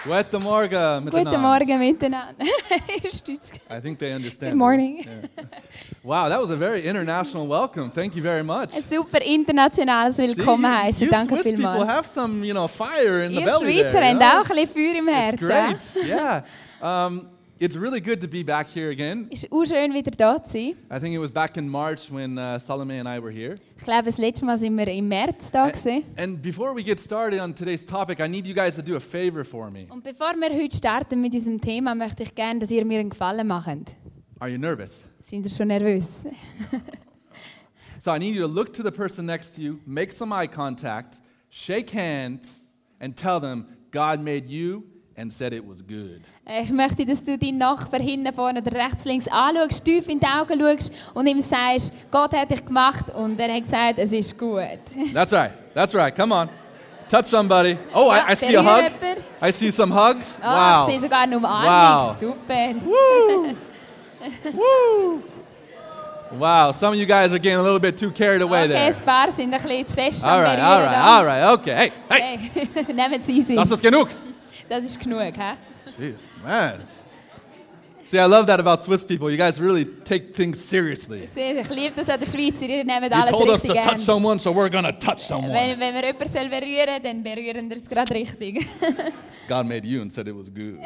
Guten Morgen miteinander. Guten Morgen miteinander. I think they understand. Good morning. Yeah. Wow, that was a very international welcome. Thank you very much. Ein super internationales Willkommen heißen. You Danke Swiss people vielmals. have some, fire in the Ihr belly Schweizer there. habt auch ein bisschen Feuer im It's Herzen. great. Yeah. It's really good to be back here again. Es ist auch schön, wieder da zu sein. I think it was back in March when Salome and I were here. Ich glaube, das letzte Mal sind wir im März da gewesen. And before we get started on today's topic, I need you guys to do a favor for me. Und bevor wir heute starten mit diesem Thema, möchte ich gerne, dass ihr mir einen Gefallen macht. Are you nervous? Sind ihr schon nervös? So I need you to look to the person next to you, make some eye contact, shake hands, and tell them God made you and said it was good. Ich möchte, dass du deinen Nachbarn hinten, vorne oder rechts, links anschaust, tief in die Augen schaust und ihm sagst, Gott hat dich gemacht und er hat gesagt, es ist gut. That's right. That's right. Come on. Touch somebody. Oh, Ja, I see a hug. jemand. I see some hugs. Oh, Wow. ich sehe sogar eine Umarmung. Wow. Super. Woo. Woo. Wow. Some of you guys are getting a little bit too carried away Okay, there. ein paar sind ein bisschen zu fest am All right. All Berühren right. da. All right. Okay. Hey. Okay, nehmt es easy. Das ist genug. Das ist genug, hä? Jeez, man. See, I love that about Swiss people. You guys really take things seriously. Ich liebe das an der Schweiz, ihr nehmt You alles told us to richtig touch ernst. someone, so we're gonna touch someone. Wenn wir jemanden berühren sollen, dann berühren wir es gerade richtig. God made you and said it was good.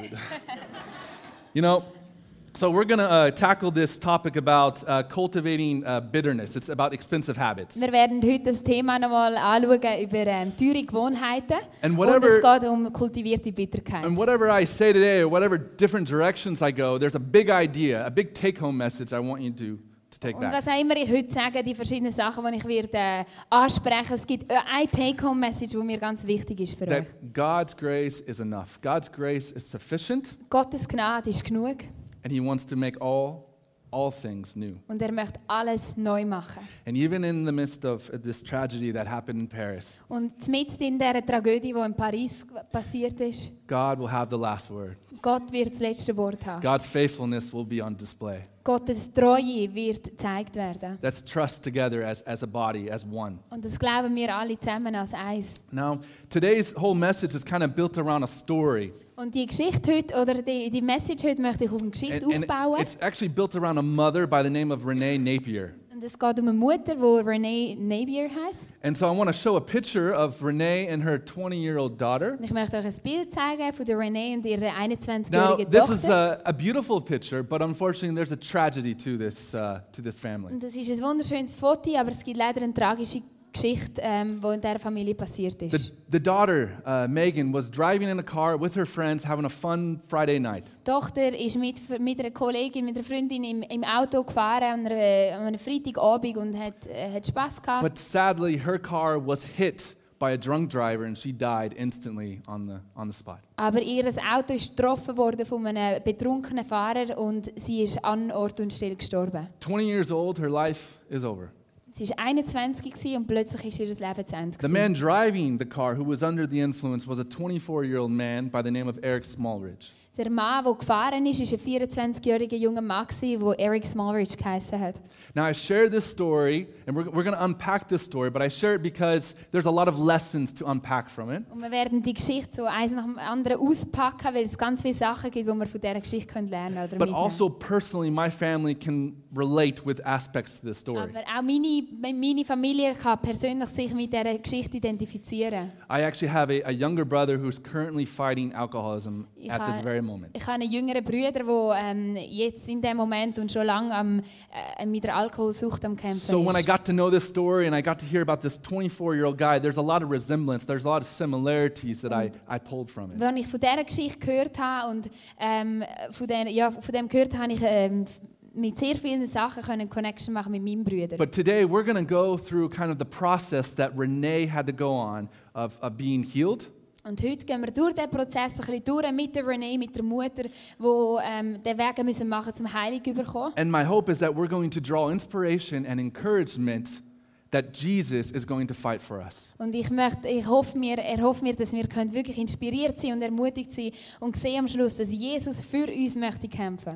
So we're going to tackle this topic about cultivating bitterness. It's about expensive habits. Wir werden heute das Thema nochmal anschauen über teure Gewohnheiten. And Und es geht um kultivierte Bitterkeit. And whatever I say today, or whatever different directions I go, there's a big idea, a big take-home message I want you to take Und back. was auch immer ich heute sage, die verschiedenen Sachen, die ich werde ansprechen, es gibt eine Take-Home-Message, die mir ganz wichtig ist für euch. That God's grace is enough. God's grace is sufficient, Gottes Gnade ist genug and He wants to make all things new. und er möchte alles neu machen. And even in the midst of this tragedy that happened in Paris, Und mitten in dieser Tragödie, die in Paris passiert ist, God will have the last word. Gott wird das letzte Wort haben. God's faithfulness will be on display. Gottes Treue wird gezeigt werden. Let's trust together as a body, as one. Und das glauben wir alle zusammen als eins. Now, today's whole message is kind of built around a story. Und die Geschichte heute, oder die Message heute, möchte ich auf eine Geschichte And aufbauen. it's actually built around a mother by the name of Renee Napier. Und es geht um eine Mutter, die Renee Napier heisst. And so I want to show a picture of Renee and her 20-year-old daughter. Und ich möchte euch ein Bild zeigen von der Renee und ihrer Now, 21-jährigen this is Tochter. a beautiful picture, but unfortunately there's a tragedy to this family. Und das ist ein wunderschönes Foto, aber es gibt leider eine tragische Geschichte, die in dieser Familie passiert ist. The daughter, Megan, was driving in a car with her friends, having a fun Friday night. Die Tochter ist mit einer Kollegin, mit einer Freundin im Auto gefahren an einem Freitagabend und hat Spass gehabt. But sadly, her car was hit by a drunk driver and she died instantly on the spot. Aber ihr Auto ist getroffen worden von einem betrunkenen Fahrer und sie ist an Ort und Stelle gestorben. 20 years old, her life is over. Sie war 21 gewesen und plötzlich ist ihr Leben zu Ende. The man driving the car who was under the influence was a 24-year-old man by the name of Eric Smallridge. Der Mann, der gefahren ist, war ein 24-jähriger junger Mann, der Eric Smallridge geheißen hat. Now I share this story, and we're going to unpack this story, but I share it because there's a lot of lessons to unpack from it. Und wir werden die Geschichte so eins nach dem anderen auspacken, weil es ganz viele Sachen gibt, die wir von dieser Geschichte lernen können oder But mitnehmen. also personally, my family can relate with aspects to this story. Aber auch meine Familie kann persönlich sich mit dieser Geschichte identifizieren. I actually have a younger brother who's currently fighting alcoholism at this very moment. Ich habe einen jüngeren Bruder, der jetzt in dem Moment und schon lange mit der Alkoholsucht am Kämpfen So when I ist. got to know this story and I got to hear about this 24-year-old guy, there's a lot of resemblance, there's a lot of similarities that I pulled from it. Wenn ich von dieser Geschichte gehört habe und von dem gehört habe, ich mit sehr vielen Sachen eine Connection machen mit meinem Bruder. But today we're going to go through kind of the process that Renee had to go on of being healed. Und heute gehen wir durch diesen Prozess ein bisschen durch mit der Renee, mit der Mutter, die den Weg müssen machen zum Heilung überkommen. And my hope is that we're going to draw inspiration and encouragement that Jesus is going to fight for us. Und er hoffe mir, dass wir wirklich inspiriert sein und ermutigt sein und sehen am Schluss, dass Jesus für uns möchte kämpfen. Now,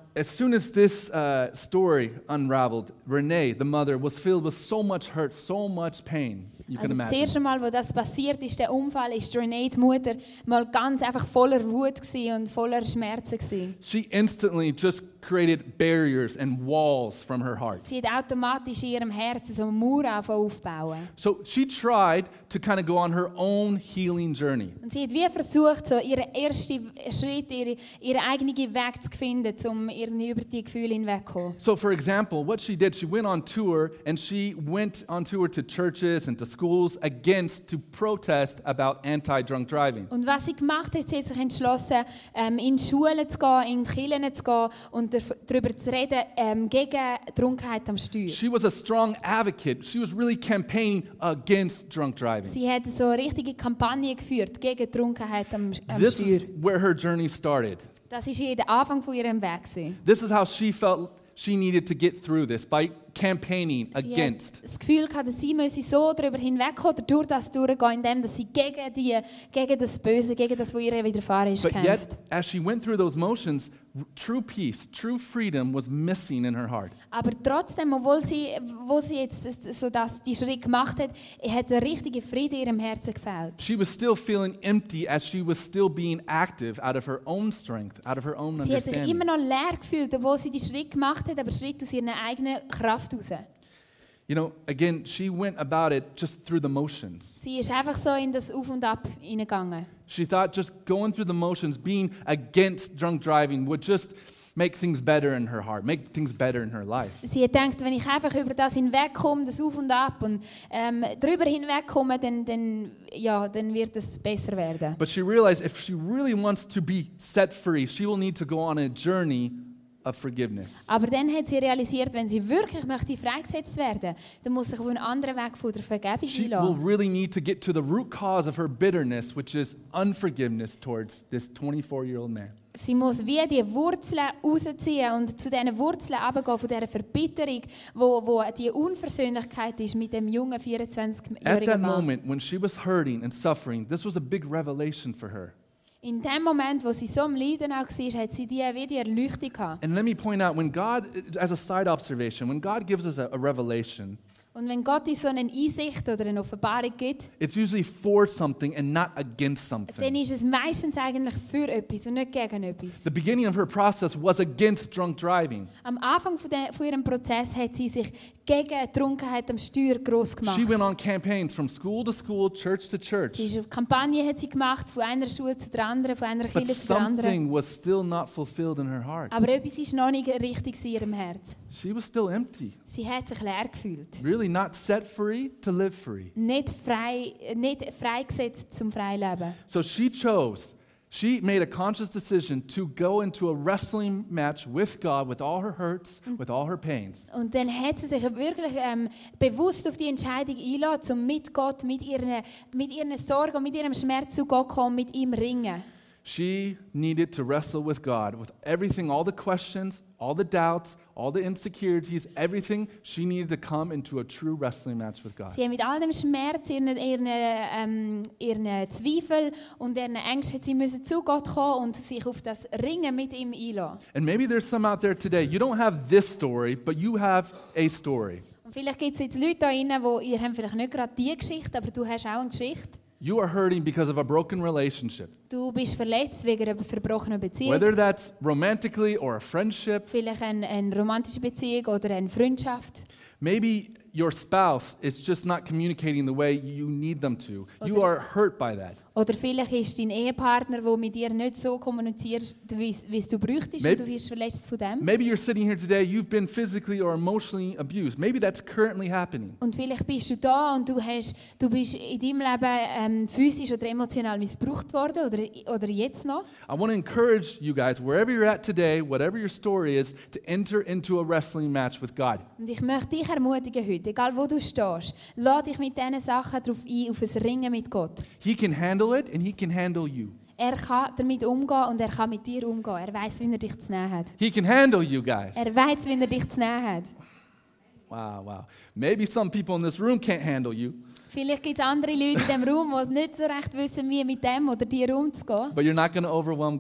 as soon as this story unraveled, Renee, the mother, was filled with so much hurt, so much pain. You can Also das imagine. erste Mal, wo das passiert ist, der Unfall, ist Renee, die Mutter, mal ganz einfach voller Wut gewesen und voller Schmerzen gewesen. She instantly just created barriers and walls from her heart. Sie hat automatisch in ihrem Herzen so eine Mauer aufbauen. So she tried to kind of go on her own healing journey. Und sie hat wie versucht, so ihren ersten Schritt, ihren eigenen Weg zu finden, um irgendwie über die Gefühle hinwegzukommen. So for example, what she did, she went on tour and she went on tour to churches and to schools against to protest about anti-drunk driving. Und was sie gemacht hat, sie hat sich entschlossen, in Schulen zu gehen, in die Kirchen zu gehen und darüber zu reden, gegen Trunkenheit am Steuer. She was a strong advocate. She was really campaigning against drunk driving. Sie hat so eine richtige Kampagne geführt gegen Trunkenheit am This Steuer. is where her journey started. Das war der Anfang von ihrem Weg gewesen. This is how she felt she needed to get through this, by campaigning Sie hat against. das Gefühl gehabt, dass sie müsse so darüber hinwegkommen oder durch das durchgehen, indem dass sie gegen das Böse, gegen das, was ihr widerfahren ist, But kämpft. yet, as she went through those motions, true peace, true freedom was missing in her heart. Aber trotzdem, wo sie jetzt so die Schritt gemacht hat, hat der richtige Friede in ihrem Herzen gefehlt. She was still feeling empty as she was still being active out of her own strength, out of her own Sie hat sich immer understanding. noch leer gefühlt, obwohl sie die Schritt gemacht hat, aber Schritt aus ihrer eigenen Kraft heraus. You know, again, she went about it just through the motions. Sie ist einfach so in das Auf und Ab hineingegangen. She thought just going through the motions, being against drunk driving, would just make things better in her heart, make things better in her life. Sie hat gedacht, wenn ich einfach über das hinwegkomme, das Auf und Ab und darüber hinwegkomme, dann wird es besser werden. But she realized if she really wants to be set free, she will need to go on a journey of forgiveness. Aber dann hat sie realisiert, wenn sie wirklich möchte freigesetzt werden, dann muss sie sich auf einen anderen Weg von der Vergebung She will einlassen. really need to get to the root cause of her bitterness, which is unforgiveness towards this 24-year-old man. Sie muss wie die Wurzeln rausziehen und zu diesen Wurzeln runtergehen, von dieser Verbitterung, wo die Unversöhnlichkeit ist mit dem jungen At 24-jährigen that Mann. moment, when she was hurting and suffering, this was a big revelation for her. In dem Moment, wo sie so am Leiden auch war, hat sie wie die Erleuchtung gehabt. And let me point out, when God, as a side observation, when God gives us a revelation, Und wenn Gott uns so eine Einsicht oder eine Offenbarung gibt, it's usually for something and not against dann something. ist es meistens eigentlich für etwas und nicht gegen etwas. The beginning of her process was against drunk driving. Am Anfang von ihrem Prozess hat sie sich gegen Trunkenheit am Steuer gross gemacht. She went on campaigns from school to school, church to church. Sie ist auf Kampagne hat sie gemacht, von einer Schule zu der anderen, von einer But Kirche zu der anderen. something was still not fulfilled in her heart. Aber etwas ist noch nicht richtig in ihrem Herz. She was still empty. Sie hat sich leer gefühlt. Really not set free to live free. Nicht freigesetzt zum Freileben. So she made a conscious decision to go into a wrestling match with God with all her hurts, with all her pains. Und dann hat sie sich wirklich bewusst auf die Entscheidung eingelassen, um mit Gott, mit ihren Sorgen und mit ihrem Schmerz zu Gott kommen, mit ihm ringen. She needed to wrestle with God with everything, all the questions, all the doubts, all the insecurities, everything. She needed to come into a true wrestling match with God. Sie haben mit all dem Schmerz, ihren Zweifel und ihren Ängsten, sie müssen zu Gott kommen und sich auf das Ringen mit ihm einlassen. And maybe there's some out there today, you don't have this story, but you have a story. Und vielleicht gibt es jetzt Leute da drinnen, die ihr habt vielleicht nicht gerade diese Geschichte, aber du hast auch eine Geschichte. You are hurting because of a broken relationship. Du bist verletzt wegen einer verbrochenen Beziehung. Whether that's romantically or a friendship, Vielleicht eine romantische Beziehung oder eine Freundschaft. maybe your spouse is just not communicating the way you need them to. You are hurt by that. Oder vielleicht ist dein Ehepartner, der mit dir nicht so kommuniziert, wie es du bräuchtest, und du wirst verletzt von dem. Maybe you're sitting here today, you've been physically or emotionally abused. Maybe that's currently happening. Und vielleicht bist du da und du bist in deinem Leben physisch oder emotional missbraucht worden oder jetzt noch. I want to encourage you guys, wherever you're at today, whatever your story is, to enter into a wrestling match with God. Und ich möchte dich ermutigen heute, egal wo du stehst, lass dich mit diesen Sachen darauf ein, auf ein Ringen mit Gott. He can handle it and he can handle you. Er kann damit umgehen und er kann mit dir umgehen. Er weiß, wie er dich zu nehmen hat. He can handle you guys. Er weiß, wie er dich zu nehmen hat. Wow. Maybe some people in this room can't handle you, Vielleicht gibt es andere Leute in diesem Raum, die nicht so recht wissen, wie mit dem oder dir umzugehen. but you're not going to overwhelm God.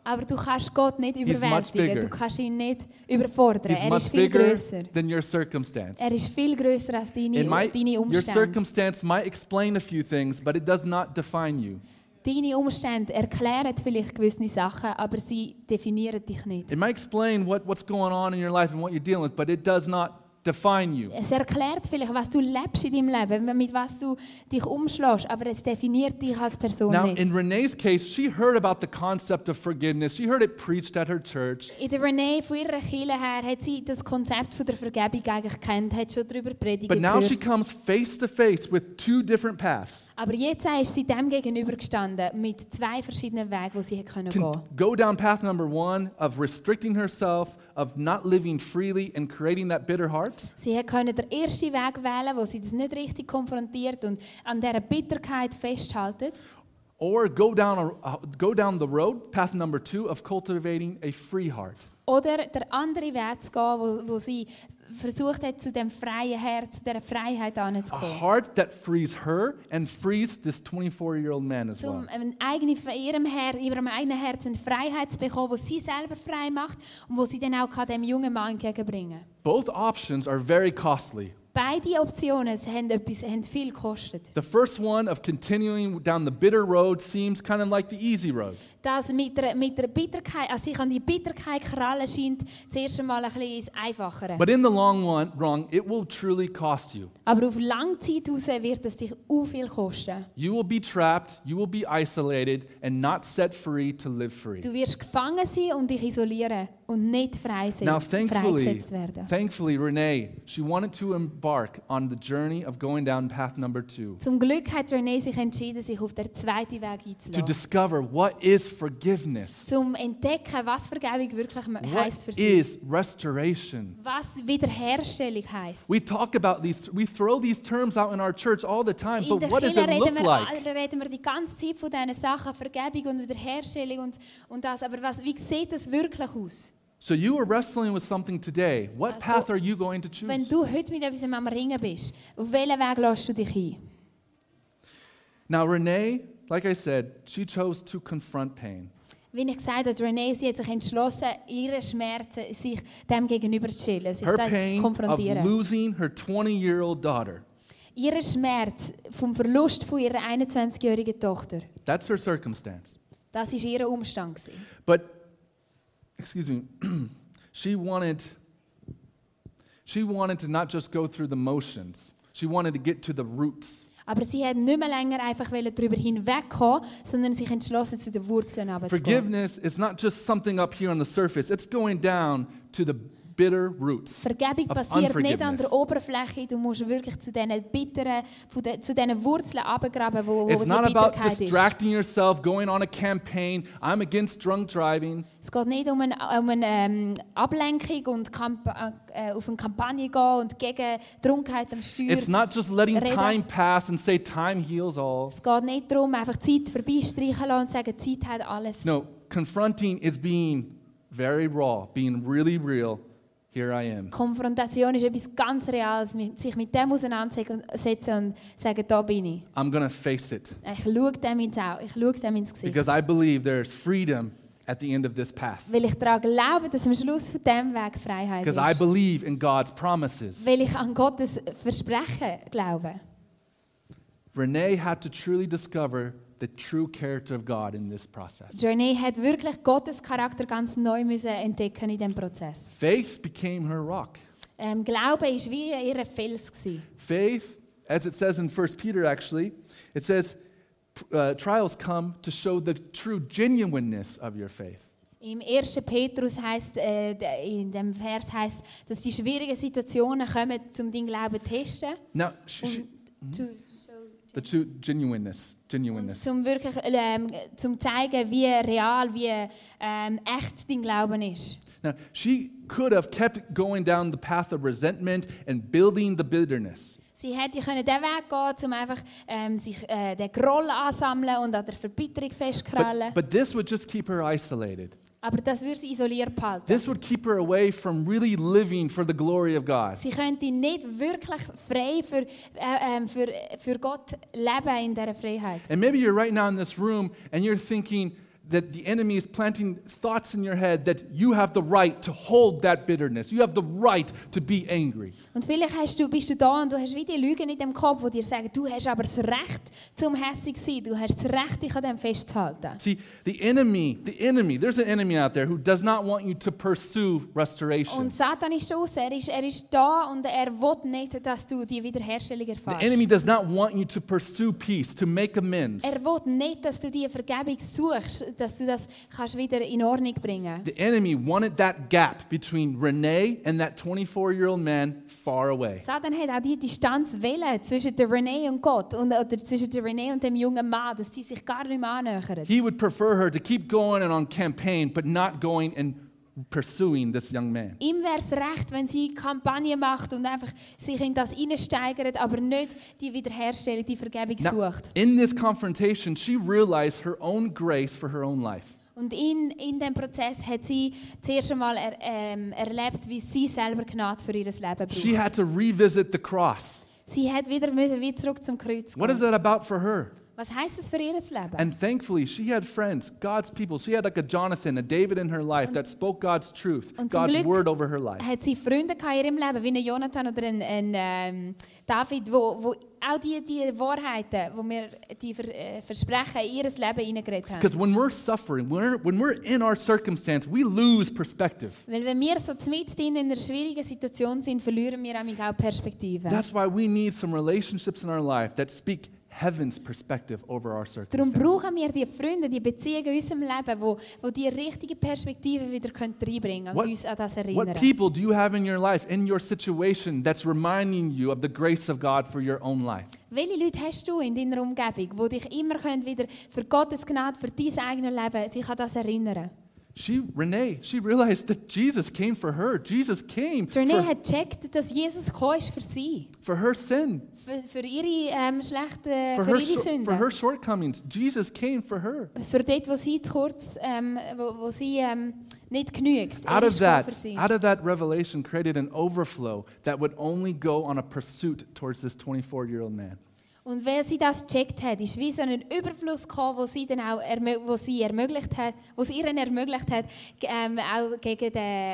Aber du kannst Gott nicht He's much überwältigen, bigger. du kannst ihn nicht überfordern. He's Er much ist viel bigger grösser. than your circumstance. Er ist viel grösser als deine Your Umstände. circumstance might explain a few things, but it does not define you. Deine Umstände erklären vielleicht gewisse Sachen, aber sie definieren dich nicht. It might explain what's going on in your life and what you're dealing with, but it does not define you. Es erklärt vielleicht, was du lebst in deinem Leben, mit was du dich umschlägst, aber es definiert dich als Person Now, nicht. in Renee's case, she heard about the concept of forgiveness. She heard it preached at her church. In der Renee von ihrer Kirche her hat sie das Konzept von der Vergebung eigentlich gekannt, hat schon darüber predigt But now she gehört. comes face to face with two different paths. Aber jetzt ist sie dem gegenübergestanden mit zwei verschiedenen Wegen, die sie gehen Can konnte. go down path number one of restricting herself, of not living freely and creating that bitter heart. Sie konnte den ersten Weg wählen, wo sie das nicht richtig konfrontiert und an dieser Bitterkeit festhalten. Or go down the road, path number two, of cultivating a free heart. Oder der andere Weg zu gehen, wo sie versucht hat, zu dem freien Herz, zu dieser Freiheit A anzukommen. heart that frees her and frees this 24-year-old man as well. Um ihrem eigenen Herzen eine Freiheit zu bekommen, die sie selber frei macht und wo sie dann auch dem jungen Mann entgegenbringen kann. Both options are very costly. Beide Optionen haben viel gekostet. The first one of continuing down the bitter road seems kind of like the easy road. Das mit der Bitterkeit, also sich an die Bitterkeit krallen, scheint zuerst einmal ein bisschen einfacher. But in the long run, it will truly cost you. Aber auf lange Zeit raus wird es dich viel kosten. You will be trapped, you will be isolated, and not set free to live free. Du wirst gefangen sein und dich isolieren und nicht Now, freigesetzt werden. thankfully, Renee, she wanted to embark on the journey of going down path number two, Zum Glück hat Renee sich entschieden, sich auf den zweiten Weg to einzulassen. discover what is forgiveness, Zum entdecken, was Vergebung wirklich heisst für what sie. is restoration. Was Wiederherstellung heisst. We talk about these, we throw these terms out in our church all the time, In but der what does Kirche it look like? reden wir die ganze Zeit von diesen Sachen, Vergebung und Wiederherstellung und das. Aber wie sieht das wirklich aus? So you are wrestling with something today. What Also, path are you going to Wenn choose? du heute mit etwas am Ringen bist, auf welchen Weg lässt du dich ein? Now, Renee, like I said, she chose to confront pain. Wie ich gesagt habe, Renee, sie hat sich entschlossen, ihre Schmerzen sich dem gegenüber zu stellen, sich Her das zu pain of konfrontieren. losing her 20-year-old daughter. Ihr Schmerz vom Verlust von ihrer 21-jährigen Tochter, That's her circumstance. das war ihr Umstand. But, excuse me, she wanted to not just go through the motions. She wanted to get to the roots. Aber sie hat nicht mehr länger einfach darüber hinwegkommen, sondern sich entschlossen, zu den Wurzeln runterzugehen. Forgiveness is not just something up here on the surface. It's going down to the bitter roots Vergebung of passiert nicht an unforgiveness. der Oberfläche, du musst wirklich zu diesen bitteren, zu diesen Wurzeln runtergraben, wo It's die not about Bitterkeit ist. distracting yourself, going on a campaign. I'm against drunk driving. Es geht nicht um eine Ablenkung und auf eine Kampagne gehen und gegen Trunkenheit am Steuer. It's not just letting Reden. time pass and say time heals all. Es geht nicht darum, einfach die Zeit vorbeistreichen lassen und sagen, die Zeit hat alles. No, confronting is being very raw, being really real. Here I am. Konfrontation ist etwas ganz Reales, sich mit dem auseinandersetzen und sagen, da bin ich. I'm going to face it Ich schaue dem ins Auge, ich schaue dem ins Gesicht. because I believe there is freedom at the end of this path. Weil ich daran glaube, dass am Schluss von diesem Weg Freiheit Because I ist. believe in God's promises. Weil ich an Gottes Versprechen glaube. Renee had to truly discover the true character of God in this process. Renee hat wirklich Gottes Charakter ganz neu müssen entdecken in diesem Prozess. Faith became her rock. Glaube war wie ihr Fels gewesen. Faith, as it says in 1 Peter actually, it says trials come to show the true genuineness of your faith. Im 1. Petrus heißt, in dem Vers heißt, dass die schwierigen Situationen kommen, um deinen Glauben zu testen. Now, Und the true genuineness. zum wirklich zum zeigen, wie real, wie echt dein Glauben ist. Now, she could have kept going down the path of resentment and building the bitterness. Sie hätte diesen Weg gehen, um einfach sich den Groll ansammeln und an der Verbitterung festkrallen. But this would just keep her isolated. Aber das würde sie isoliert behalten. This would keep her away from really living for the glory of God. Sie könnte nicht wirklich frei für Gott leben in dieser Freiheit. And maybe you're right now in this room and you're thinking, that the enemy is planting thoughts in your head that you have the right to hold that bitterness. You have the right to be angry. Und vielleicht bist du da und du hast wie die Lügen in deinem Kopf, die dir sagen, du hast aber das Recht zum hässig zu sein, du hast das Recht, dich an dem festzuhalten. See, the enemy, there's an enemy out there who does not want you to pursue restoration. Und Satan ist draussen, er ist da und er will nicht, dass du die Wiederherstellung The erfährst. enemy does not want you to pursue peace, to make amends. Er will nicht, dass du die Vergebung suchst, dass du das kannst wieder in Ordnung bringen. The enemy wanted that gap between Renee and that 24-year-old man far away. Satan hat auch die Distanz wählen zwischen der Renee und Gott oder zwischen der Renee und dem jungen Mann, dass sie sich gar nicht mehr annähern. He would prefer her to keep going and on campaign, but not going and pursuing this young man. Ihm wäre es recht, wenn sie Kampagne macht und einfach sich in das hineinsteigert, aber nicht die Wiederherstellung, die Vergebung Now, sucht. in this confrontation, she realized her own grace for her own life. Und in diesem Prozess hat sie zuerst einmal erlebt, wie sie selber Gnade für ihr Leben She braucht. had to revisit the cross. Sie hat wieder müssen wie zurück zum Kreuz What is gehen. that about for her? Was heisst das für ihr Leben? And thankfully, she had friends, God's people. She had like a Jonathan, a David in her life that spoke God's truth, Und zum God's Glück word over her life. hat sie Freunde in ihrem Leben, wie ein Jonathan oder ein David, wo auch die Wahrheiten, wo wir die Versprechen in ihr Leben hineingeredet haben. Because when we're suffering, when we're in our circumstance, we lose perspective. Weil wenn wir so mitten in einer schwierigen Situation sind, verlieren wir auch Perspektive. That's why we need some relationships in our life that speak heaven's perspective over our Darum circumstances. brauchen wir die Freunde, die Beziehungen in unserem Leben, wo die richtige Perspektive wieder reinbringen können und uns an das erinnern. What people do you have in your life, in your situation, that's reminding you of the grace of God for your own life? Welche Leute hast du in deiner Umgebung, die dich immer wieder für Gottes Gnade, für dein eigenes Leben, sich an das erinnern? Renee, she realized that Jesus came for her. Jesus came Renee hat gecheckt, dass Jesus gekommen ist für sie, for her sin, für ihre schlechten, for für ihre for her Sünden, shortcomings. Jesus came for her. für dort, wo sie zu kurz, wo sie nicht genügt. Er Out of ist gekommen für sie. that revelation created an overflow that would only go on a pursuit towards this 24-year-old man. Und weil sie das gecheckt hat, ist wie so ein Überfluss gekommen, wo sie dann auch wo sie ihr ermöglicht hat, auch gegen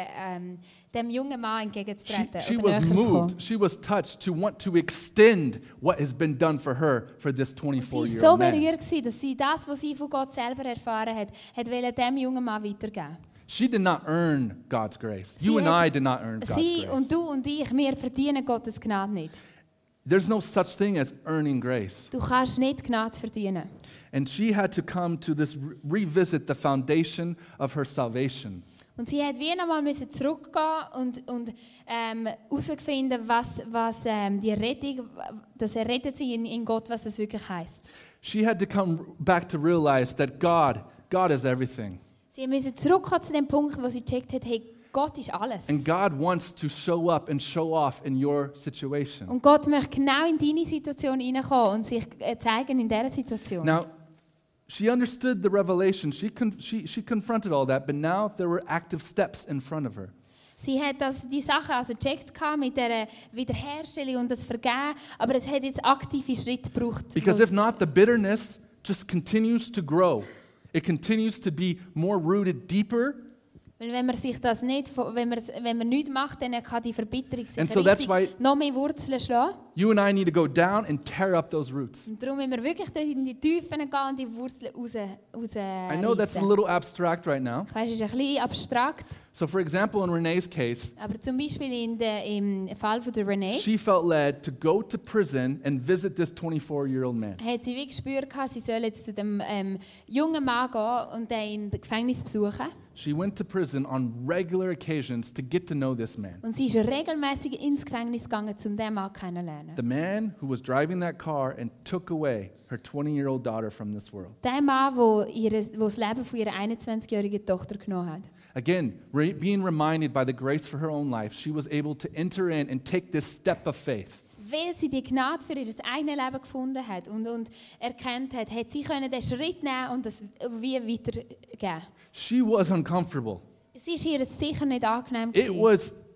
dem jungen Mann entgegenzutreten. She oder was näher zu kommen. moved, she was touched to want to extend what has been done for her for this Sie war so 24-year-old man. berührt gewesen, dass sie das, was sie von Gott selber erfahren hat wollte dem jungen Mann weitergeben. She did not earn God's grace. Sie You and hat- I did not earn God's Sie grace. und du und ich, wir verdienen Gottes Gnade nicht. There's no such thing as earning grace. Du kannst nicht Gnade verdienen. And she had to come to this revisit the foundation of her salvation. Und sie hat wie nochmal zurückgehen und herausfinden, was die Rettung, dass rettet sie in Gott, was das wirklich heisst. She had to come back to realize that God is everything. Sie müssen zurückkommen zu dem Punkt, wo sie gecheckt hat, hey, Gott ist alles. And God wants to show up and show off in your situation. Und Gott möchte genau in deine Situation hineinkommen und sich zeigen in dieser Situation. Now, she understood the revelation. She confronted all that, but now there were active steps in front of her. Sie hat die Sachen also gecheckt mit der Wiederherstellung und das Vergeben, aber es hat jetzt aktive Schritte gebraucht. Because if not, the bitterness just continues to grow. It continues to be more rooted deeper. Weil wenn man sich das nicht, wenn man nichts macht, dann kann die Verbitterung sich And so that's why- noch mehr Wurzeln schlagen. You and I need to go down and tear up those roots. Und darum müssen wir wirklich dort in die Tiefen gehen und die Wurzeln raus I know that's a little abstract right now. Ich weiss, es ist ein bisschen abstrakt, So, for example, in Renee's case, aber zum Beispiel im Fall von der Renee she felt led to go to prison and visit this 24-year-old man. hat sie wie gespürt, sie soll jetzt zu dem jungen Mann gehen und den im Gefängnis besuchen. She went to prison on regular occasions to get to know this man. Und sie ist regelmäßig ins Gefängnis gegangen, um diesen Mann kennenzulernen. The man who was driving that car and took away her 20-year-old daughter from this world. Der Mann, der das Leben von ihrer 21-jährigen Tochter genommen hat. Again, being reminded by the grace for her own life, she was able to enter in and take this step of faith. Weil sie die Gnade für ihr eigenes Leben gefunden hat und erkannt hat, hat sie können den Schritt nehmen und das wie weitergeben. She was uncomfortable. Es ist ihr sicher nicht angenehm It gewesen. was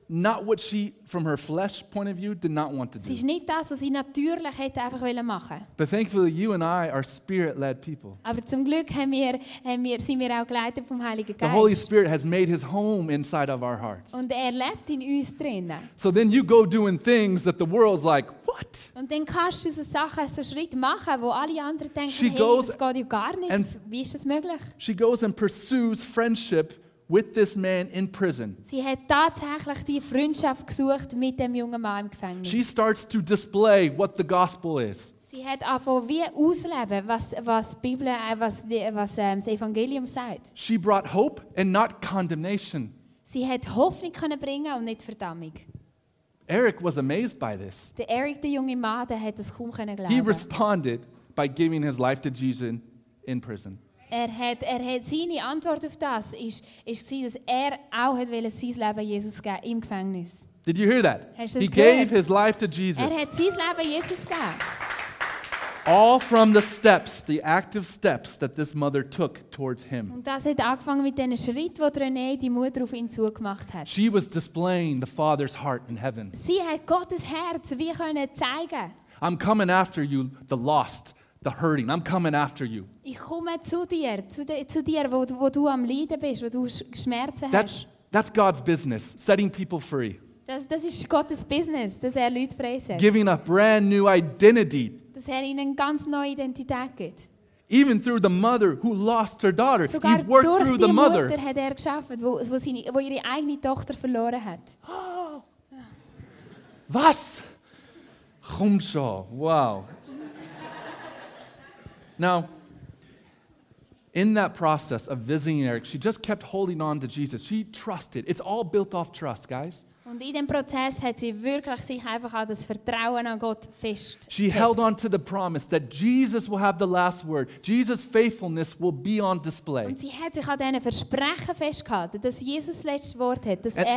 not what she, from her flesh point of view, did not want to Es ist do. nicht das, was sie natürlich hätte einfach machen wollen. But thankfully, you and I are spirit-led people. Aber zum Glück sind wir auch geleitet vom Heiligen The Holy Geist. Spirit has made his home inside of our hearts. Und er lebt in uns drinnen. So then you go doing things that the world's like, what? Und dann kannst du so Sachen, so Schritte machen, wo alle anderen denken, She hey, goes das geht ja gar nicht. and- Wie ist das möglich? She goes and pursues friendship with this man in prison. Sie hat tatsächlich die Freundschaft gesucht mit dem jungen Mann im Gefängnis. She starts to display what the gospel is. Sie hat angefangen, wie auszuleben, was die Bibel, was das Evangelium sagt. She brought hope and not condemnation. Sie hat Hoffnung können bringen und nicht Verdammung. Eric was amazed by this. Der Eric, der junge Mann, der hat es kaum He glauben. responded by giving his life to Jesus in prison. Er hat seine Antwort auf das ist, dass er auch hat wollte sein Leben Jesus geben im Gefängnis. Did you hear that? Hast du He das gave gehört? his life to Jesus. Er hat sein Leben Jesus gegeben. All from the steps, the active steps that this mother took towards him. Und das hat angefangen mit diesen Schritten, die René, die Mutter, auf ihn zugemacht hat. She was displaying the Father's heart in heaven. Sie hat Gottes Herz wie können zeigen. I'm coming after you, the lost, the hurting. I'm coming after you. Ich komme zu dir, wo du am Leiden bist, wo du Schmerzen hast. That's God's business, setting people free. Das ist Gottes Business, dass er Leute freisetzt. Giving a brand new identity, Dass er ihnen eine ganz neue Identität gibt. even through the mother who lost her daughter. Sogar He worked durch through die the Mutter mother. hat er geschaffen, wo ihre eigene Tochter verloren hat. Was? Chumshaw. Wow. Now, in that process of visiting Eric, she just kept holding on to Jesus. She trusted. It's all built off trust, guys. Und in dem Prozess hat sie wirklich sich einfach an das Vertrauen an Gott fest. She held on to the promise that Jesus will have the last word. Jesus' faithfulness will be on display. Und sie hat sich an diesen Versprechen festgehalten, dass Jesus das letzte Wort hat, dass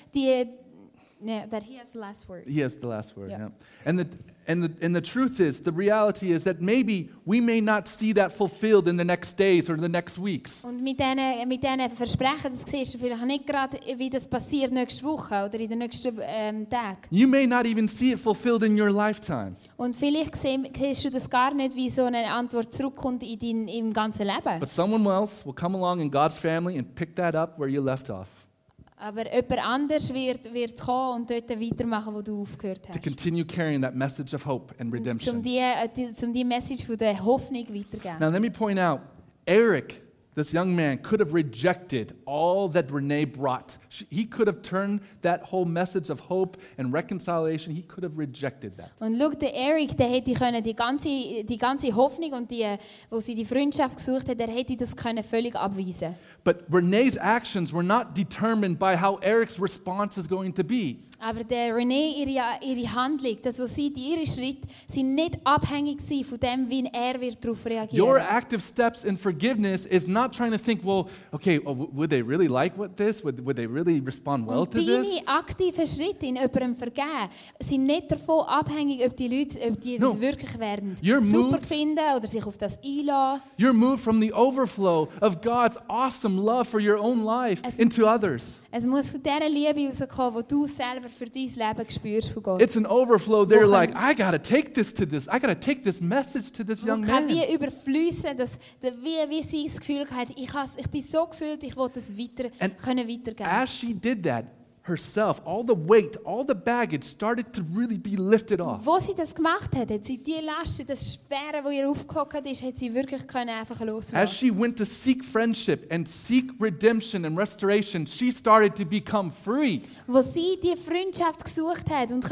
that he has the last word. He has the last word. Yeah. Yeah. And the truth is, the reality is that maybe we may not see that fulfilled in the next days or the next weeks. Und mit diesen Versprechen, das siehst du vielleicht nicht gerade, wie das passiert nächste Woche oder in den nächsten Tagen. You may not even see it fulfilled in your lifetime. Und vielleicht siehst du das gar nicht, wie so eine Antwort zurückkommt in im ganzen Leben. But someone else will come along in God's family and pick that up where you left off. Aber jemand anders wird kommen und dort weitermachen, wo du aufgehört To hast. continue carrying that message of hope and redemption. Die Message von der Hoffnung weiterzugeben. Now let me point out, Eric, this young man, could have rejected all that Renee brought. He could have turned that whole message of hope and reconciliation, he could have rejected that. Und schau, der Eric, der hätte können die ganze Hoffnung und wo sie die Freundschaft gesucht hat, der hätte das können völlig abweisen. But Renee's actions were not determined by how Eric's response is going to be. Aber der René, ihre Handlung, das, was sie, ihre Schritte, sind nicht abhängig von dem, wie er wird darauf reagieren. Your active steps in forgiveness is not trying to think, well, okay, would they really like this? Would they really respond well Und to this? deine aktiven Schritte in jemandem vergeben sind nicht davon abhängig, ob die Leute No. das wirklich werden You're super moved- finden oder sich auf das einlassen. You're moved from the overflow of God's awesome love for your own life into others. Es muss von dieser Liebe rauskommen, die du selber für dein Leben spürst von Gott. It's an overflow. They're Wo like, kann- I got to take this to this. I got to take this message to this Wo young kann man. wie überfließen, wie sie das Gefühl hat, ich bin so gefüllt, ich will das weitergeben. As she did that, herself, all the weight, all the baggage started to really be lifted off. Wo sie das gemacht hat, hat sie die Last, das Schwere, das ihr aufgehockt ist, hat sie wirklich können einfach As loslassen. she went to seek friendship and seek redemption and restoration, she started to become free. Wo sie die Freundschaft gesucht hat und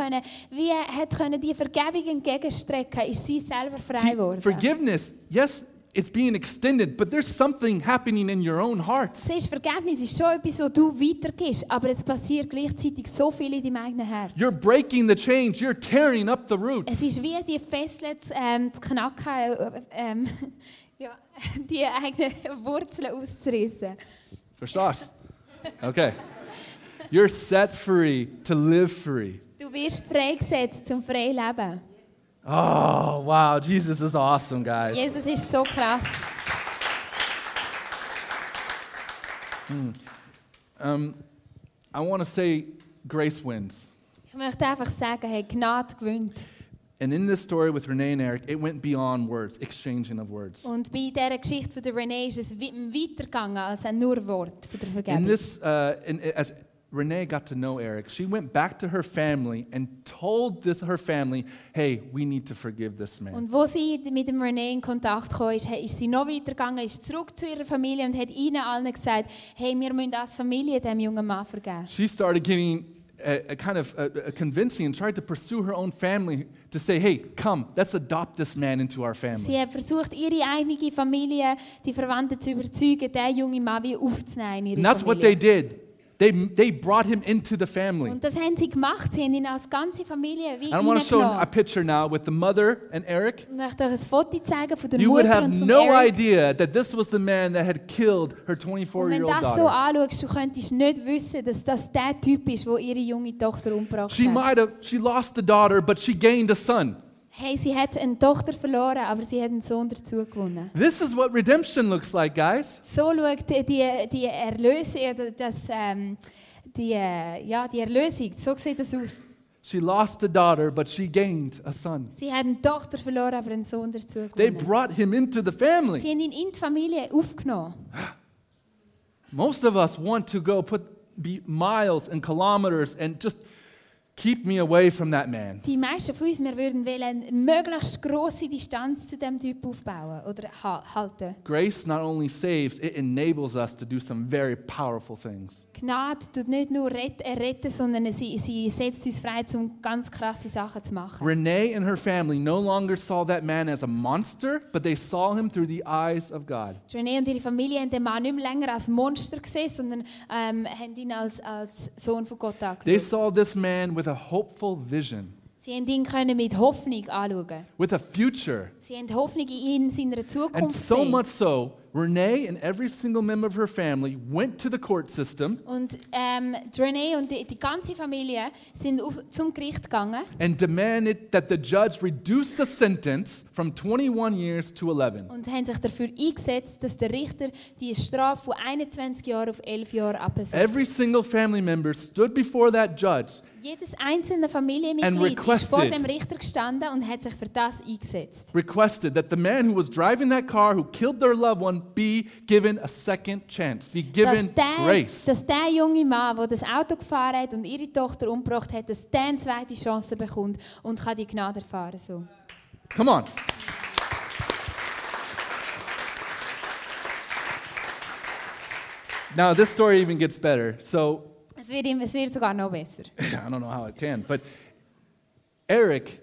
hat die Vergebung entgegenstrecken, ist sie selber frei See, geworden. forgiveness, yes, it's being extended, but there's something happening in your own heart. Siehst, Vergebnis ist schon etwas, was du weitergibst, aber es passiert gleichzeitig so viel in deinem eigenen Herz. You're breaking the chains. You're tearing up the Es roots. ist wie die Fesseln zu knacken, die eigenen Wurzeln auszureißen. Verstehst? Okay. You're set free to live free. Du wirst freigesetzt zum freien Leben. Oh, wow. Jesus is awesome, guys. Jesus ist so krass. I want to say grace wins. Ich möchte einfach sagen, hey, Gnade gewinnt. And in this story with Renee and Eric, it went beyond words, exchanging of words. Und bei dieser Geschichte von der Renee ist es weitergegangen als nur Wort von der Vergebung. In this, as Renee got to know Eric, she went back to her family and told her family, hey, we need to forgive this man. Und wo sie mit dem Renee in Kontakt kam, ist sie noch weitergegangen, ist zurück zu ihrer Familie und hat ihnen allen gesagt, hey, wir müssen als Familie dem jungen Mann vergeben. She started getting convincing and tried to pursue her own family to say, hey, come, let's adopt this man into our family. Sie hat versucht, ihre eigene Familie, die Verwandten zu überzeugen, diesen jungen Mann wie aufzunehmen in ihre And that's what they Familie. did. They brought him into the family. Und das haben sie gemacht. Sie haben ihn als ganze Familie wie I want to show a reingenommen. picture now with the mother and Eric. Ich möchte euch ein Foto zeigen von der You would Mutter have und von no Eric. idea that this was the man that had killed her Und wenn 24-year-old du das so daughter. anschaust, du könntest nicht wissen, dass das der Typ ist, der ihre junge Tochter umgebracht hat. She lost a daughter, but she gained a son. Hey, sie hat eine Tochter verloren, aber sie hat einen Sohn dazu gewonnen. This is what redemption looks like, guys. So schaut die Erlösung, die Erlösung, so sieht das aus. She lost a daughter, but she gained a son. Sie hat eine Tochter verloren, aber einen Sohn dazu They gewonnen. brought him into the family. Sie haben ihn in die Familie aufgenommen. Most of us want to go be miles and kilometers and just keep me away from that man. Die meisten von uns, wir würden eine möglichst grosse Distanz zu diesem Typ aufbauen oder halten. Grace not only saves, it enables us to do some very powerful things. Gnade tut nicht nur retten, sondern sie setzt uns frei, um ganz krasse Sachen zu machen. Renee and her family no longer saw that man as a monster, but they saw him through the eyes of God. Renee und ihre Familie haben den Mann nicht mehr länger als Monster gesehen, sondern haben ihn als Sohn von Gott They angesehen. saw this man with a hopeful vision, Sie haben ihn mit Hoffnung anschauen. with a future. Sie haben Hoffnung in seiner And Zukunft so gesehen. much so, Renee and every single member of her family went to the court system Und Renee und die ganze Familie sind zum Gericht gegangen and demanded that the judge reduce the sentence from 21 years to 11. und haben sich dafür eingesetzt, dass der Richter die Strafe von 21 Jahren auf 11 Jahre absetzt. Every single family member stood before that judge Jedes einzelne And Familienmitglied ist vor requested. dem Richter gestanden und hat sich für das eingesetzt. requested that the man who was driving that car who killed their loved one be given a second chance, be given grace. Dass der junge Mann, der das Auto gefahren hat und ihre Tochter umgebracht hat, dass der eine zweite Chance bekommt und kann die Gnade erfahren. So. Come on. Now, this story even gets better. So, Es wird sogar noch besser. I don't know how it can, but Eric,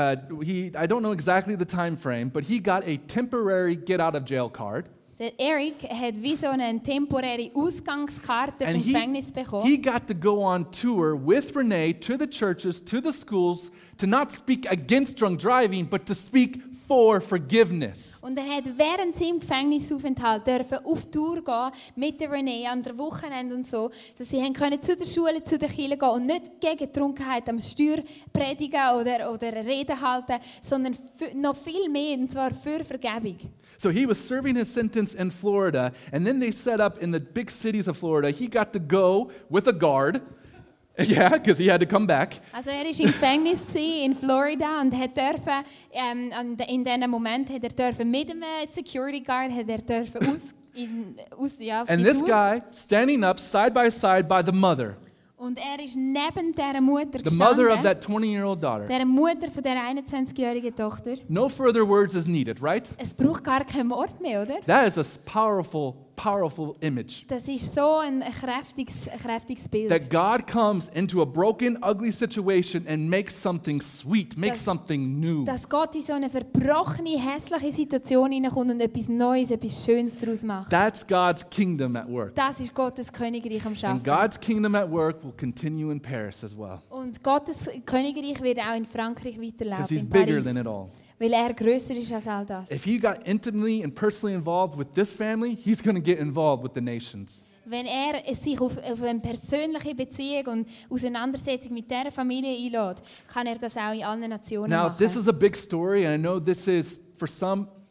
I don't know exactly the time frame, but he got a temporary get out of jail card. Der Eric hat wie so eine temporäre Ausgangskarte And vom Gefängnis bekommen. he got to go on tour with Renee to the churches, to the schools, to not speak against drunk driving, but to speak for forgiveness. Und er hat während seinem Gefängnisaufenthalt dürfen auf Tour gehen mit der Renee an der Wochenende und so, dass sie können zu der Schule, zu der Kirche gehen und nicht gegen Trunkenheit am Steuer predigen oder Reden halten, sondern noch viel mehr, und zwar für Vergebung. So he was serving his sentence in Florida, and then they set up in the big cities of Florida. He got to go with a guard. Yeah, because he had to come back. Also er war im Gefängnis in Florida und hat dürfen, in diesem Moment hat er dürfen mit dem Security Guard hat er dürfen auf And die this Tour. guy standing up side by the mother, Und er ist neben dieser Mutter the mother of gestanden, that 20-year-old daughter. der Mutter von der 21-jährigen Tochter. No further words is needed, right? Es braucht gar kein Wort mehr, oder? That is a powerful image. Das ist so ein kräftiges Bild. That God comes into a broken, ugly situation and makes something sweet, makes something new. Dass Gott in so eine verbrochene, hässliche Situation hineinkommt und etwas Neues, etwas Schönes daraus macht. That's God's kingdom at work. Das ist Gottes Königreich am And Schaffen. God's kingdom at work will continue in Paris as well. Und Gottes Königreich wird auch in Frankreich Because weiterlaufen, he's in bigger Paris, than it all. weil er grösser ist als all das. If he got intimately and personally involved with this family, he's going to get involved with the nations. Wenn er sich auf eine persönliche Beziehung und Auseinandersetzung mit dieser Familie einlädt, kann er das auch in allen Nationen Now, machen. this is a big story, and I know this is, for some,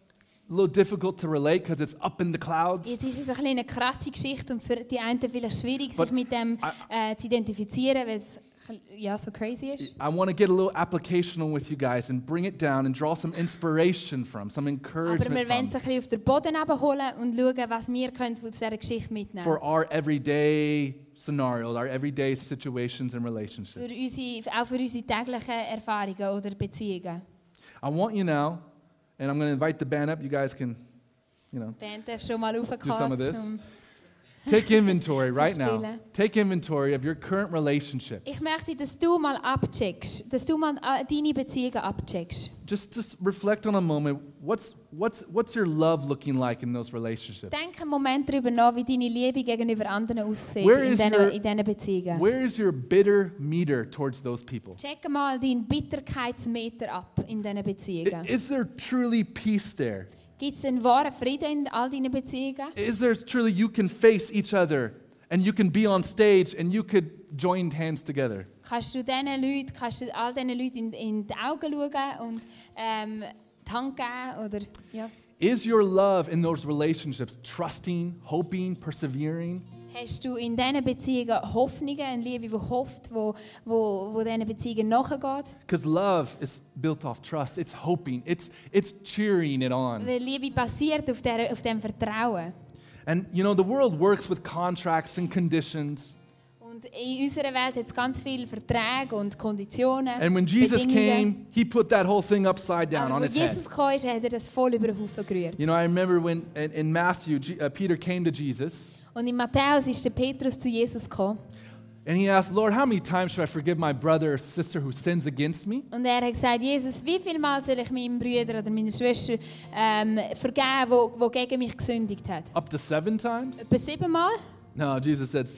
a little difficult to relate because it's up in the clouds. Jetzt ist es ein bisschen eine krasse Geschichte und für die einen vielleicht schwierig, But sich mit dem zu identifizieren, weil es ja, so crazy ist. I want to get a little applicational with you guys and bring it down and draw some inspiration from, some Aber encouragement wir wollen from es ein bisschen auf den Boden holen und schauen, was wir können aus dieser Geschichte mitnehmen for können. our everyday scenarios, our everyday situations and Für relationships. auch für unsere täglichen Erfahrungen oder Beziehungen. I want you now, and I'm going to invite the band up. You guys can, Die Band darf schon mal some of raufkommen, this. um take inventory right now. Spielen. Take inventory of your current relationships. Ich möchte, dass du mal abcheckst, dass du mal deine Beziehungen abcheckst. Just reflect on a moment. What's your love looking like in those relationships? Denk einen Moment darüber nach, wie deine Liebe gegenüber anderen aussieht Where in is diesen Beziehungen. Where is your bitter meter towards those people? Check mal deinen Bitterkeitsmeter ab in diesen Beziehungen. Is there truly peace there? Gibt es einen wahren Frieden in all deinen Beziehungen? Is there truly you can face each other and you can be on stage and you could join hands together? Kannst du all diesen Leuten in die Augen schauen und die Hand geben? Oder, ja. Is your love in those relationships trusting, hoping, persevering? Hast du in diesen Beziehungen Hoffnungen, eine Liebe, die hofft, wo diesen Beziehungen nachgeht? Because love is built off trust. It's hoping. It's cheering it on. Weil Liebe basiert auf diesem Vertrauen. And you know, the world works with contracts and conditions. Und in unserer Welt hat es ganz viele Verträge und Konditionen. And when Jesus Bedingungen. came, he put that whole thing upside down Aber on wo its head. Jesus kam, hat er das voll über den Haufen gerührt. You know, I remember when in Matthew, Peter came to Jesus Und in Matthäus ist der Petrus zu Jesus gekommen. and he asked, Lord, how many times should I forgive my brother or sister who sins against me? Und er hat gesagt, Jesus, wie viel Mal soll ich meinem Bruder oder meiner Schwester vergeben, wo gegen mich gesündigt hat? Up to 7 times? Etwa 7 Mal? No, Jesus said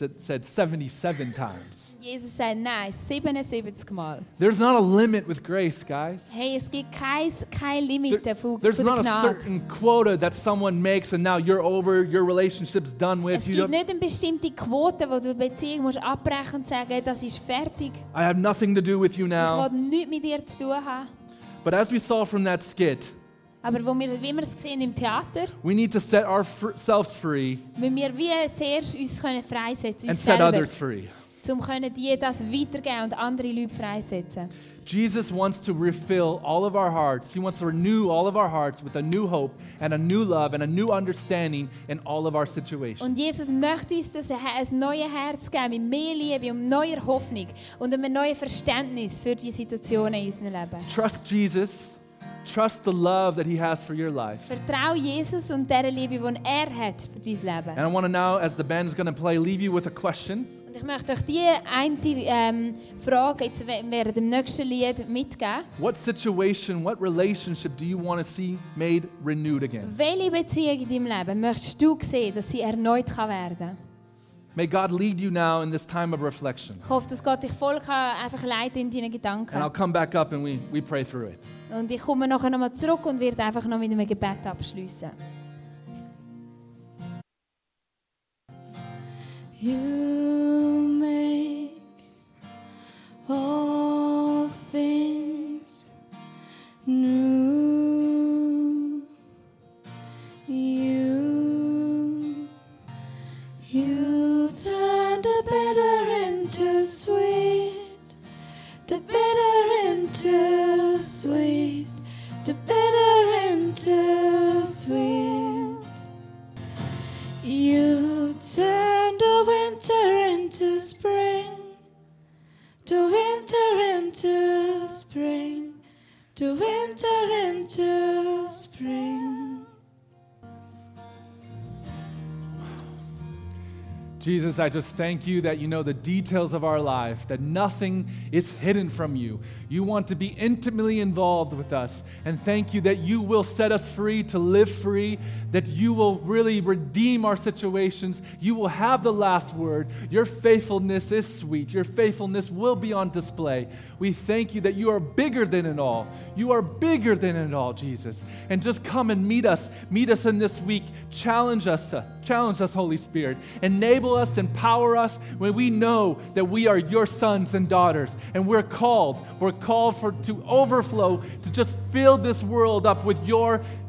77 times. Jesus sagt, nein, 77 Mal. There's not a limit with grace, guys. Hey, es gibt kein Limit von There's der not a Gnade. certain quota that someone makes and now you're over, your relationship's done with. Es You gibt don't, nicht eine bestimmte Quote, wo du die Beziehung musst abbrechen und sagen, hey, das ist fertig. I have nothing to do with you Ich now. will nichts mit dir zu tun haben. But as we saw from that skit, Aber wie wir es sehen im Theater, we need to set ourselves free müssen wir wie zuerst uns freisetzen, and uns set selber, others free. um die das weitergeben und andere Leute freisetzen. Jesus wants to refill all of our hearts. He wants to renew all of our hearts with a new hope and a new love and a new understanding in all of our situations. Und Jesus möchte uns ein neues Herz geben, mit mehr Liebe und neuer Hoffnung und einem neuen Verständnis für die Situationen in unserem Leben. Trust Jesus. Trust the love that he has for your life. Vertrau Jesus und der Liebe, die er hat für dein Leben. And I want to now, as the band is going to play, leave you with a question. Und ich möchte euch diese eine Frage jetzt während dem nächsten Lied mitgeben. What situation, what relationship do you want to see made renewed again? Welche Beziehung in deinem Leben möchtest du sehen, dass sie erneut werden kann? May God lead you now in this time of reflection. Ich hoffe, dass Gott dich voll einfach leiten in deinen And I'll Gedanken. come back up and we pray through it. Und ich komme nachher nochmal zurück und werde einfach noch mit einem Gebet abschließen. You make all things new. You turn the bitter into sweet, the bitter into sweet, the bitter into sweet. You turn the winter into spring, the winter into spring, the winter into spring. Jesus, I just thank you that you know the details of our life, that nothing is hidden from you. You want to be intimately involved with us. And thank you that you will set us free to live free, that you will really redeem our situations. You will have the last word. Your faithfulness is sweet. Your faithfulness will be on display. We thank you that you are bigger than it all. You are bigger than it all, Jesus. And just come and meet us. Meet us in this week. Challenge us, Holy Spirit. Enable us, empower us when we know that we are your sons and daughters. And we're called to overflow, to just fill this world up with your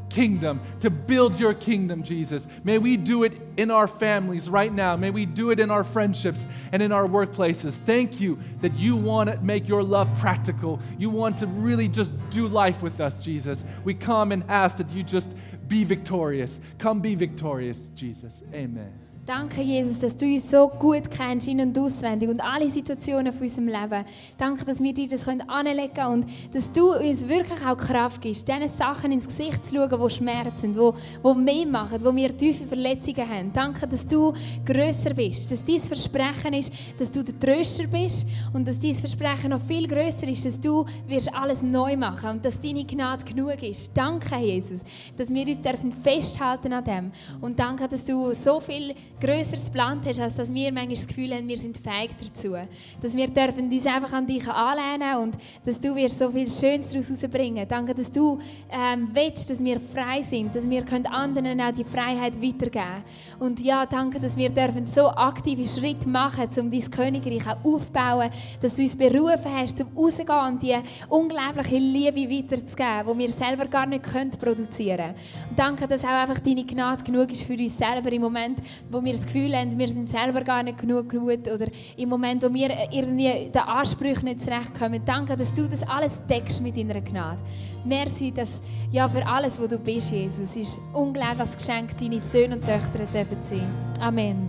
kingdom, to build your kingdom, Jesus. May we do it in our families right now. May we do it in our friendships and in our workplaces. Thank you that you want to make your love practical. You want to really just do life with us, Jesus. We come and ask that you just be victorious. Come be victorious, Jesus. Amen. Danke, Jesus, dass du uns so gut kennst, in- und auswendig und alle Situationen von unserem Leben. Danke, dass wir dir das anlegen können und dass du uns wirklich auch Kraft gibst, diesen Sachen ins Gesicht zu schauen, die Schmerz sind, die mehr machen, wo wir tiefe Verletzungen haben. Danke, dass du grösser bist, dass dein Versprechen ist, dass du der Tröster bist und dass dein Versprechen noch viel grösser ist, dass du wirst alles neu machen und dass deine Gnade genug ist. Danke, Jesus, dass wir uns dürfen festhalten an dem und danke, dass du so viel Grösseres geplant hast, als dass wir manchmal das Gefühl haben, wir sind fähig dazu. Dass wir dürfen uns einfach an dich anlehnen und dass du wirst so viel Schönes daraus herausbringen. Danke, dass du willst, dass wir frei sind, dass wir anderen auch die Freiheit weitergeben können. Und ja, danke, dass wir dürfen so aktive Schritte machen, um dein Königreich auch aufzubauen, dass du uns berufen hast, um rauszugehen und die unglaubliche Liebe weiterzugeben, die wir selber gar nicht produzieren können. Und danke, dass auch einfach deine Gnade genug ist für uns selber im Moment, wo wir das Gefühl haben, wir sind selber gar nicht genug gut oder im Moment, wo wir irgendwie den Ansprüchen nicht zurechtkommen. Danke, dass du das alles deckst mit deiner Gnade. Merci, dass, ja, für alles, was du bist, Jesus. Es ist ein unglaubliches Geschenk, deine Söhne und Töchter dürfen sein. Amen.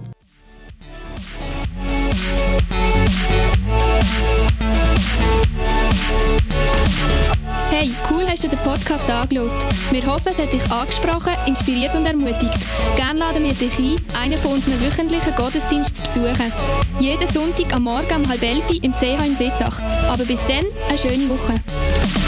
Hey, cool hast du den Podcast angehört. Wir hoffen, es hat dich angesprochen, inspiriert und ermutigt. Gerne laden wir dich ein, einen von unseren wöchentlichen Gottesdiensten zu besuchen. Jeden Sonntag am Morgen um 10:30 im CH in Sissach. Aber bis dann, eine schöne Woche.